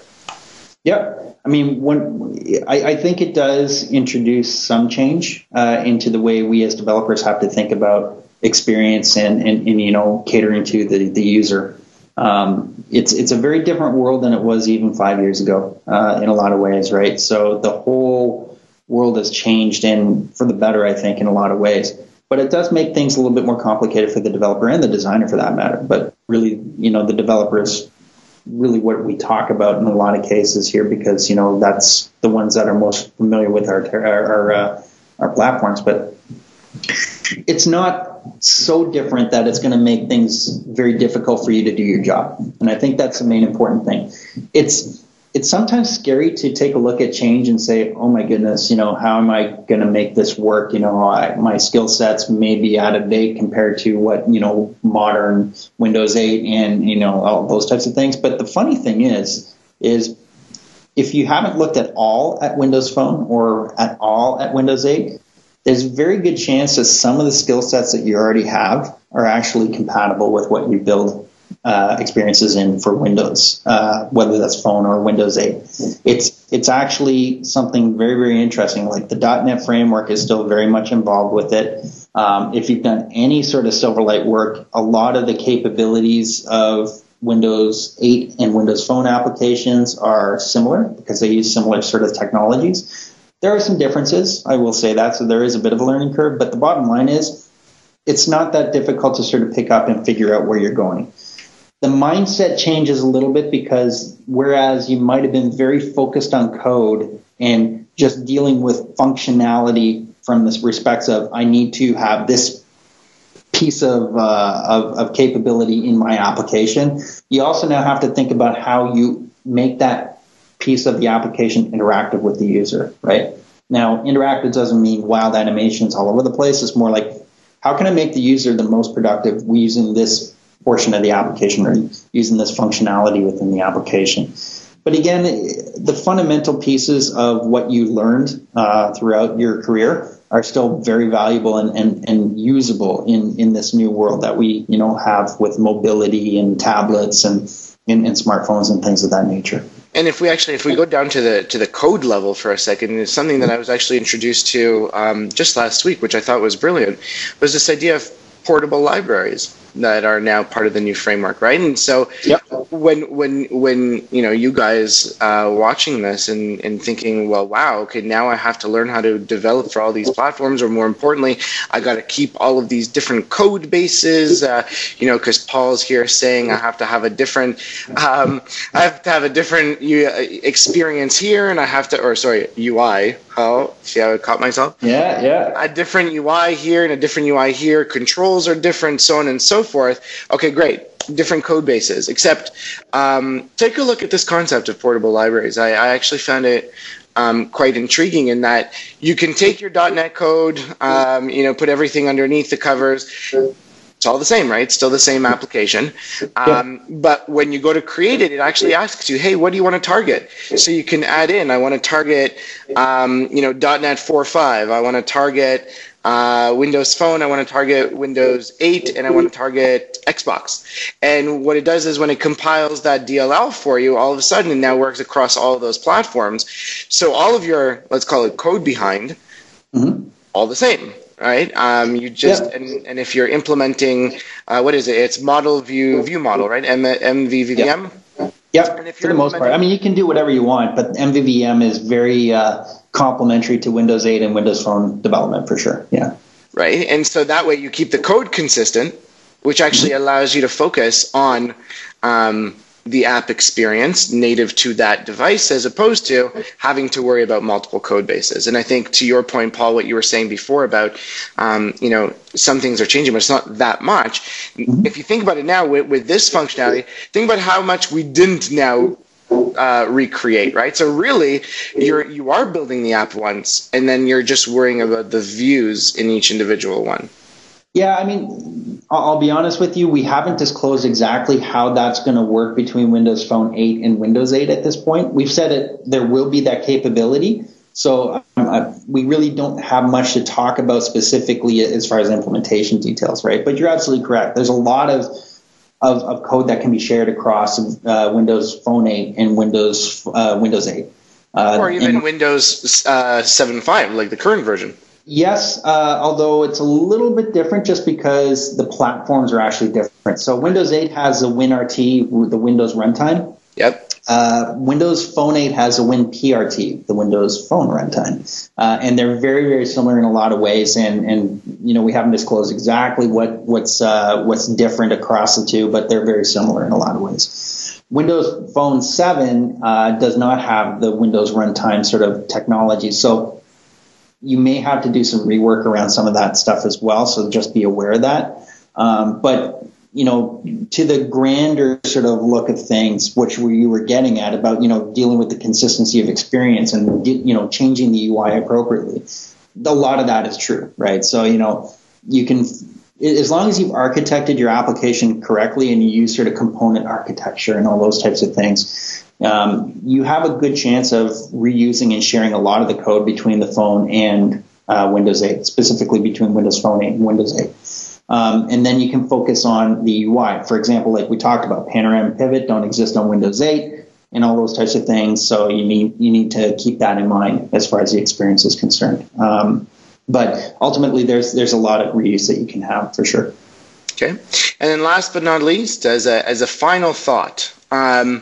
Yep. I mean, when, I, I think it does introduce some change uh, into the way we as developers have to think about experience and, and, and you know, catering to the, the user. Um, it's it's a very different world than it was even five years ago uh, in a lot of ways, right? So the whole world has changed, and for the better, I think, in a lot of ways. But it does make things a little bit more complicated for the developer and the designer, for that matter. But really, you know, the developer is really what we talk about in a lot of cases here, because you know that's the ones that are most familiar with our our our, uh, our platforms. But it's not so different that it's going to make things very difficult for you to do your job. And I think that's the main important thing. It's it's sometimes scary to take a look at change and say, oh my goodness, you know, how am I going to make this work? You know, I, my skill sets may be out of date compared to what, you know, modern Windows eight and, you know, all those types of things. But the funny thing is, is if you haven't looked at all at Windows Phone or at all at Windows eight, there's a very good chance that some of the skill sets that you already have are actually compatible with what you build uh, experiences in for Windows, uh, whether that's Phone or Windows eight. It's it's actually something very, very interesting. Like the dot net framework is still very much involved with it. Um, if you've done any sort of Silverlight work, a lot of the capabilities of Windows eight and Windows Phone applications are similar because they use similar sort of technologies. There are some differences, I will say that, so there is a bit of a learning curve, but the bottom line is it's not that difficult to sort of pick up and figure out where you're going. The mindset changes a little bit because whereas you might have been very focused on code and just dealing with functionality from the respects of I need to have this piece of, uh, of, of capability in my application, you also now have to think about how you make that piece of the application interactive with the user, right? Now, interactive doesn't mean wild animations all over the place. It's more like, how can I make the user the most productive using this portion of the application or using this functionality within the application? But again, the fundamental pieces of what you learned uh, throughout your career are still very valuable and, and, and usable in, in this new world that we, you know, have with mobility and tablets and, and, and smartphones and things of that nature. And if we actually, if we go down to the to the code level for a second, it's something that I was actually introduced to um, just last week, which I thought was brilliant, was this idea of portable libraries that are now part of the new framework, right? And so yep. when when when you know you guys uh, watching this and, and thinking, well, wow, okay, now I have to learn how to develop for all these platforms, or more importantly, I got to keep all of these different code bases, uh, you know, because Paul's here saying I have to have a different, um, I have to have a different uh, experience here, and I have to, or sorry, U I. Oh, see how I caught myself? Yeah, yeah. A different U I here and a different U I here. Controls are different, so on and so forth. Okay, great. Different code bases. Except, um, take a look at this concept of portable libraries. I, I actually found it um, quite intriguing in that you can take your dot net code, um, you know, put everything underneath the covers, It's all the same, right? It's still the same application. Um, yeah. But when you go to create it, it actually asks you, hey, what do you want to target? So you can add in, I want to target, um, you know, .NET four point five. I want to target uh, Windows Phone. I want to target Windows eight, and I want to target Xbox. And what it does is when it compiles that D L L for you, all of a sudden it now works across all of those platforms. So all of your, let's call it code behind, mm-hmm. all the same. Right. Um, you just yep. and, and if you're implementing, uh, what is it? It's model view view model, right? M M V V M. Yep. yep. And if you're for the most part, I mean, you can do whatever you want, but M V V M is very uh, complementary to Windows eight and Windows Phone development for sure. Yeah. Right. And so that way you keep the code consistent, which actually mm-hmm. allows you to focus on um, the app experience native to that device, as opposed to having to worry about multiple code bases. And I think to your point, Paul, what you were saying before about, um, you know, some things are changing, but it's not that much. Mm-hmm. If you think about it now with, with this functionality, think about how much we didn't now uh, recreate, right? So really, you're you are building the app once, and then you're just worrying about the views in each individual one. Yeah, I mean, I'll be honest with you. We haven't disclosed exactly how that's going to work between Windows Phone eight and Windows eight at this point. We've said it there will be that capability. So uh, we really don't have much to talk about specifically as far as implementation details, right? But you're absolutely correct. There's a lot of of, of code that can be shared across uh, Windows Phone eight and Windows uh, Windows eight. Uh, or even and, Windows uh, seven point five, like the current version. Yes, uh, although it's a little bit different just because the platforms are actually different. So Windows eight has a WinRT, the Windows runtime. Yep. Uh, Windows Phone eight has a WinPRT, the Windows Phone runtime. Uh, and they're very, very similar in a lot of ways. And, and you know, we haven't disclosed exactly what, what's, uh, what's different across the two, but they're very similar in a lot of ways. Windows Phone seven uh, does not have the Windows runtime sort of technology. So you may have to do some rework around some of that stuff as well, so just be aware of that. Um, but, you know, to the grander sort of look of things, which you were getting at about, you know, dealing with the consistency of experience and, you know, changing the U I appropriately, a lot of that is true, right? So, you know, you can, as long as you've architected your application correctly and you use sort of component architecture and all those types of things, Um, you have a good chance of reusing and sharing a lot of the code between the phone and uh, Windows eight, specifically between Windows Phone eight and Windows eight. Um, and then you can focus on the U I. For example, like we talked about, Panorama and Pivot don't exist on Windows eight and all those types of things. So you need you need to keep that in mind as far as the experience is concerned. Um, but ultimately, there's there's a lot of reuse that you can have for sure. Okay. And then last but not least, as a as a final thought, um,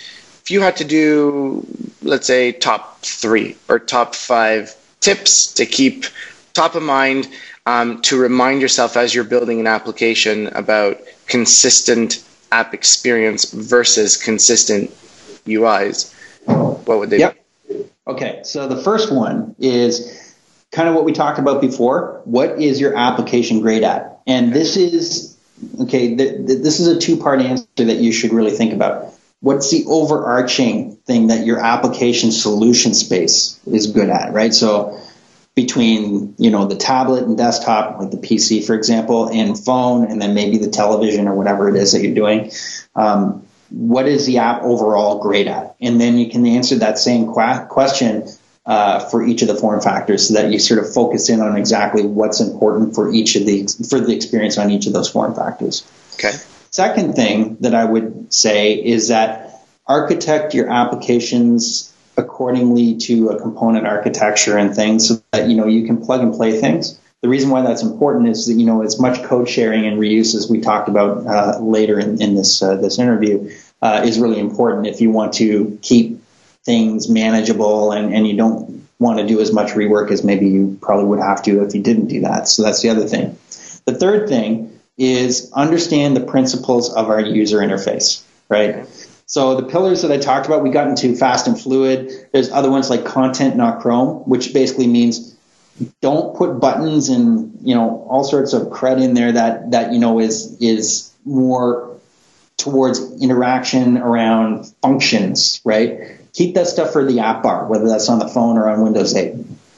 if you had to do, let's say, top three or top five tips to keep top of mind, um, to remind yourself as you're building an application about consistent app experience versus consistent U Is, what would they yep. be? Okay, so the first one is kind of what we talked about before. What is your application great at? And this is, okay, th- th- this is a two-part answer that you should really think about. What's the overarching thing that your application solution space is good at, right? So between, you know, the tablet and desktop, like the P C, for example, and phone, and then maybe the television or whatever it is that you're doing, um, what is the app overall great at? And then you can answer that same qu- question uh, for each of the form factors so that you sort of focus in on exactly what's important for each of the, for the experience on each of those form factors. Okay. Second thing that I would say is that architect your applications accordingly to a component architecture and things so that, you know, you can plug and play things. The reason why that's important is that, you know, as much code sharing and reuse as we talked about uh, later in, in this uh, this interview uh, is really important if you want to keep things manageable and, and you don't want to do as much rework as maybe you probably would have to if you didn't do that. So that's the other thing. The third thing is understand the principles of our user interface, right? So the pillars that I talked about, we got into fast and fluid. There's other ones like content, not Chrome, which basically means don't put buttons and, you know, all sorts of crud in there that, that, you know, is, is more towards interaction around functions, right? Keep that stuff for the app bar, whether that's on the phone or on Windows eight.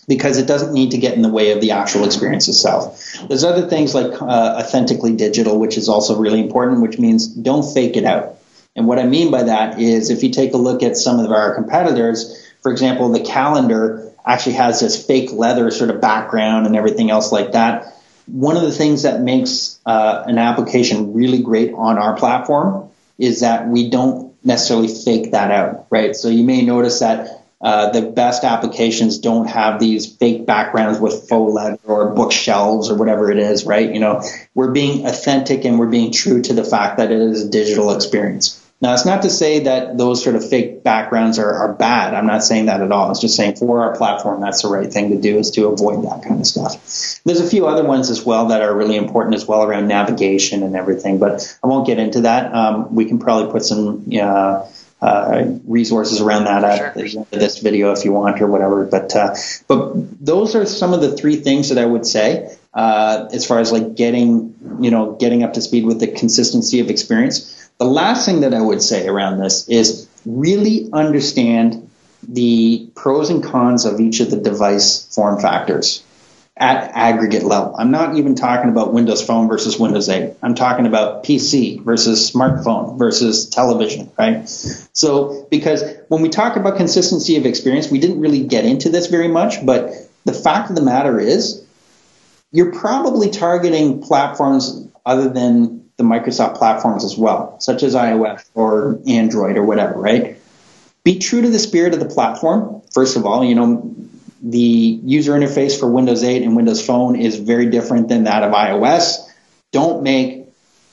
because it doesn't need to get in the way of the actual experience itself. There's other things like uh, authentically digital, which is also really important, which means don't fake it out. And what I mean by that is if you take a look at some of our competitors, for example, the calendar actually has this fake leather sort of background and everything else like that. One of the things that makes uh, an application really great on our platform is that we don't necessarily fake that out, right? So you may notice that Uh, the best applications don't have these fake backgrounds with faux leather or bookshelves or whatever it is, right? You know, we're being authentic and we're being true to the fact that it is a digital experience. Now, it's not to say that those sort of fake backgrounds are, are bad. I'm not saying that at all. It's just saying for our platform, that's the right thing to do, is to avoid that kind of stuff. There's a few other ones as well that are really important as well around navigation and everything, but I won't get into that. Um, we can probably put some uh, uh, resources around that at Sure. the end of this video if you want or whatever. But uh, but those are some of the three things that I would say uh, as far as like getting, you know, getting up to speed with the consistency of experience. The last thing that I would say around this is really understand the pros and cons of each of the device form factors at aggregate level. I'm not even talking about Windows Phone versus Windows eight. I'm talking about P C versus smartphone versus television, right? So because when we talk about consistency of experience, we didn't really get into this very much, but the fact of the matter is you're probably targeting platforms other than the Microsoft platforms as well, such as iOS or Android or whatever, right? Be true to the spirit of the platform. First of all, you know, the user interface for Windows eight and Windows Phone is very different than that of iOS. Don't make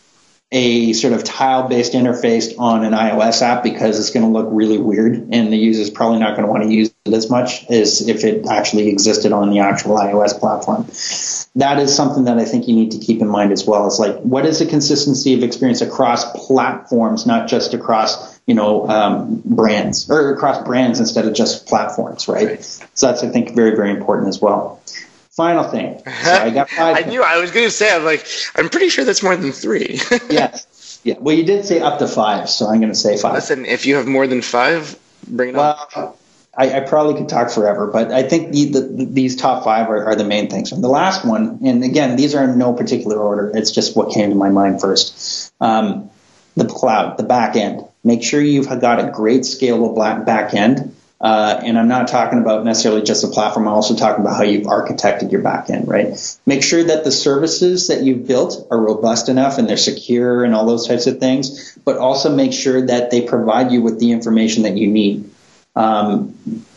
a sort of tile-based interface on an iOS app because it's going to look really weird and the user is probably not going to want to use it as much as if it actually existed on the actual iOS platform. That is something that I think you need to keep in mind as well. It's like, what is the consistency of experience across platforms, not just across, you know, um, brands, or across brands instead of just platforms, right? right? So that's, I think, very, very important as well. Final thing. So I got five. I knew I was going to say, I'm like, I'm pretty sure that's more than three. Yes. Yeah. Well, you did say up to five, so I'm going to say five. Listen, if you have more than five, bring it well, on. I, I probably could talk forever, but I think the, the, these top five are, are the main things. And the last one, and again, these are in no particular order. It's just what came to my mind first. Um, the cloud, the back end. Make sure you've got a great scalable back end. Uh, and I'm not talking about necessarily just the platform. I'm also talking about how you've architected your back end, right? Make sure that the services that you've built are robust enough and they're secure and all those types of things, but also make sure that they provide you with the information that you need. Um,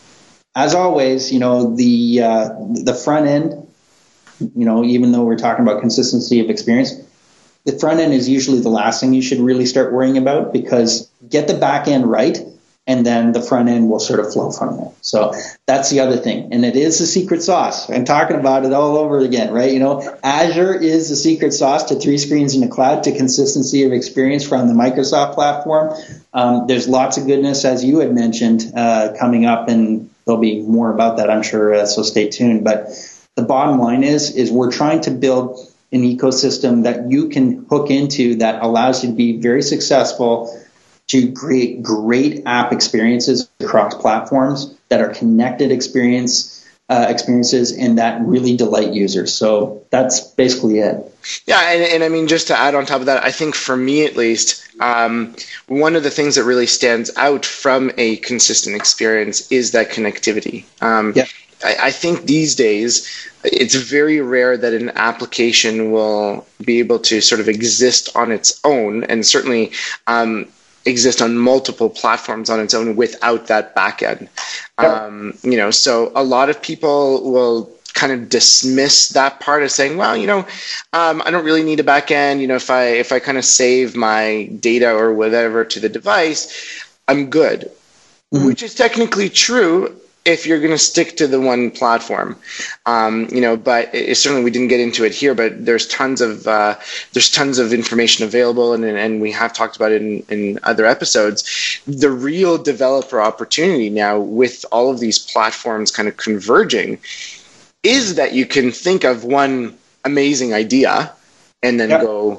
as always, you know, the uh, the front end, you know, even though we're talking about consistency of experience, the front end is usually the last thing you should really start worrying about, because get the back end right, and then the front end will sort of flow from there. So that's the other thing. And it is the secret sauce. I'm talking about it all over again, right? You know, Azure is the secret sauce to three screens in the cloud, to consistency of experience from the Microsoft platform. Um, there's lots of goodness, as you had mentioned, uh, coming up, and there'll be more about that, I'm sure, uh, so stay tuned. But the bottom line is, is we're trying to build an ecosystem that you can hook into that allows you to be very successful, to create great app experiences across platforms that are connected experience uh, experiences and that really delight users. So that's basically it. Yeah, and, and I mean, just to add on top of that, I think for me at least, um, one of the things that really stands out from a consistent experience is that connectivity. Um, yeah. I, I think these days it's very rare that an application will be able to sort of exist on its own, and certainly um, exist on multiple platforms on its own without that backend. Um, you know, so a lot of people will kind of dismiss that part as saying, well, you know, um, I don't really need a backend. You know, if I if I kind of save my data or whatever to the device, I'm good. Mm-hmm. Which is technically true if you're going to stick to the one platform, um, you know, but it, certainly we didn't get into it here, but there's tons of, uh, there's tons of information available, and, and we have talked about it in, in other episodes. The real developer opportunity now, with all of these platforms kind of converging, is that you can think of one amazing idea and then yep. go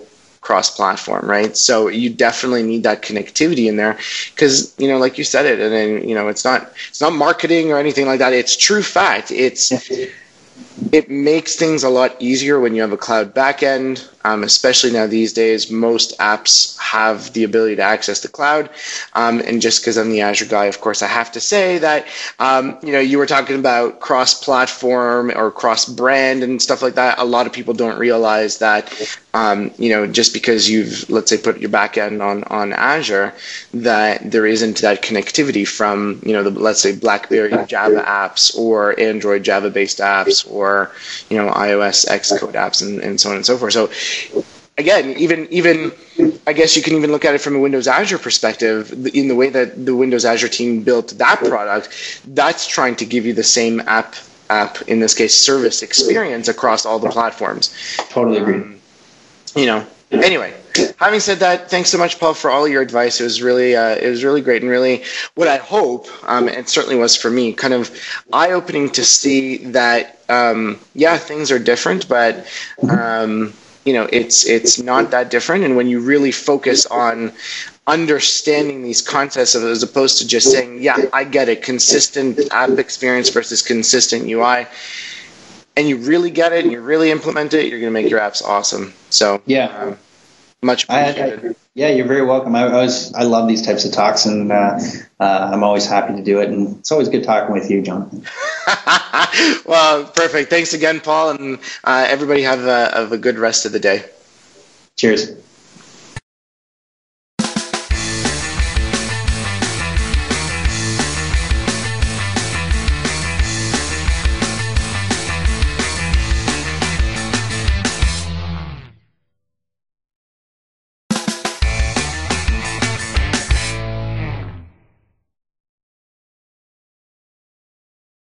cross-platform, right? So you definitely need that connectivity in there because, you know, like you said it, and then, you know, it's not it's not marketing or anything like that. It's true fact. It's it makes things a lot easier when you have a cloud backend, um, especially now these days. Most apps have the ability to access the cloud. Um, and just because I'm the Azure guy, of course, I have to say that, um, you know, you were talking about cross-platform or cross-brand and stuff like that. A lot of people don't realize that, um, you know, just because you've, let's say, put your backend on, on Azure, that there isn't that connectivity from, you know, the, let's say, BlackBerry Java apps or Android Java-based apps or, you know, iOS Xcode apps and, and so on and so forth. So again, even even I guess you can even look at it from a Windows Azure perspective. In the way that the Windows Azure team built that product, that's trying to give you the same app app in this case service experience across all the platforms. Totally agree. Um, you know. Anyway, having said that, thanks so much, Paul, for all your advice. It was really, uh, it was really great, and really, what I hope, um, and it certainly was for me, kind of eye-opening to see that, um, yeah, things are different, but um, you know, it's it's not that different. And when you really focus on understanding these concepts, as opposed to just saying, yeah, I get it, consistent app experience versus consistent U I. And you really get it, and you really implement it, you're going to make your apps awesome. So yeah, um, much appreciated. I, I, yeah, you're very welcome. I, I was I love these types of talks, and uh, uh, I'm always happy to do it. And it's always good talking with you, Jonathan. Well, perfect. Thanks again, Paul, and uh, everybody have a, have a good rest of the day. Cheers.